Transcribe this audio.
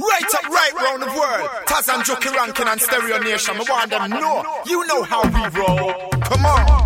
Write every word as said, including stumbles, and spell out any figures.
Right up, right round the world. Taz and Jokey Rankin and Stereo Nation. I want them know. You know how we roll. Come on.